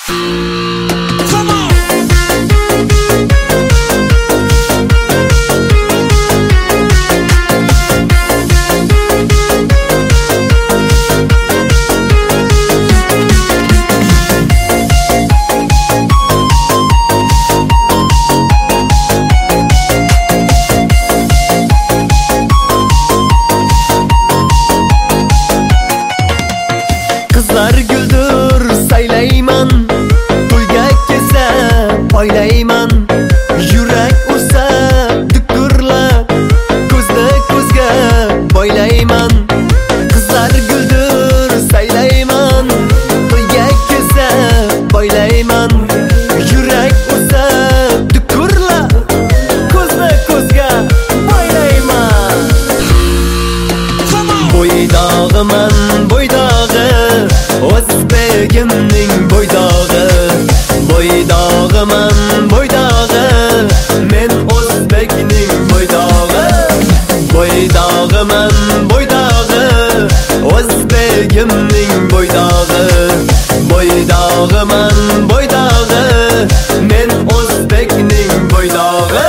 Qizlar guldir saylayman, to'yga kelsa poylayman. Yurak ursa dukurlab, ko'zni ko'zga boylayman. Qizlar guldir saylayman, to'yga kelsa poylayman. Yurak ursa dukurlab, ko'zni ko'zga boylayman. Bo'ydog'iman, bo'ydog'i, o'zbegimning bo'ydog'i. Bo'ydog'iman, bo'ydog'i, men o'zbekning bo'ydog'i. Bo'ydog'iman, bo'ydog'i, o'zbegimning bo'ydog'i. Bo'ydog'iman, bo'ydog'i, men o'zbekning bo'ydog'i.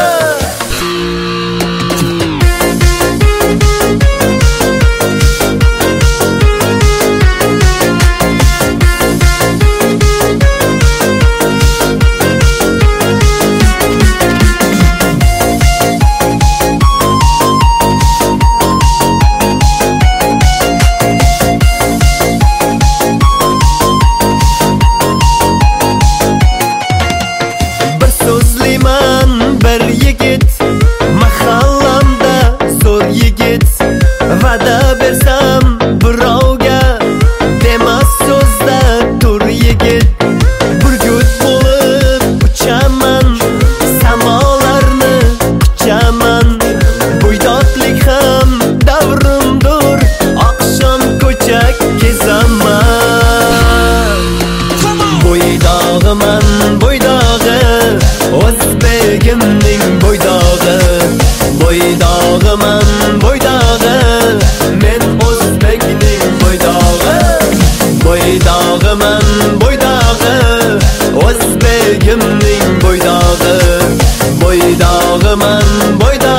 Bir yigit, mahallamda zo'r yigit. Va'da bersam birovga, demas so'zda tur yigit. Burgut bo'lib uchaman, samolarni quchaman. Bo'ydodlik ham davrimdir, oqshom ko'cha kezaman. Bo'ydog'iman, bo'ydog'i, o'zbegimning bo'ydog'i. Bo'ydog'iman, bo'ydog'i, men o'zbekning bo'ydog'i. Bo'ydog'iman, bo'ydog'i, o'zbegimning bo'ydog'i. Bo'ydog'iman, bo'ydog'i.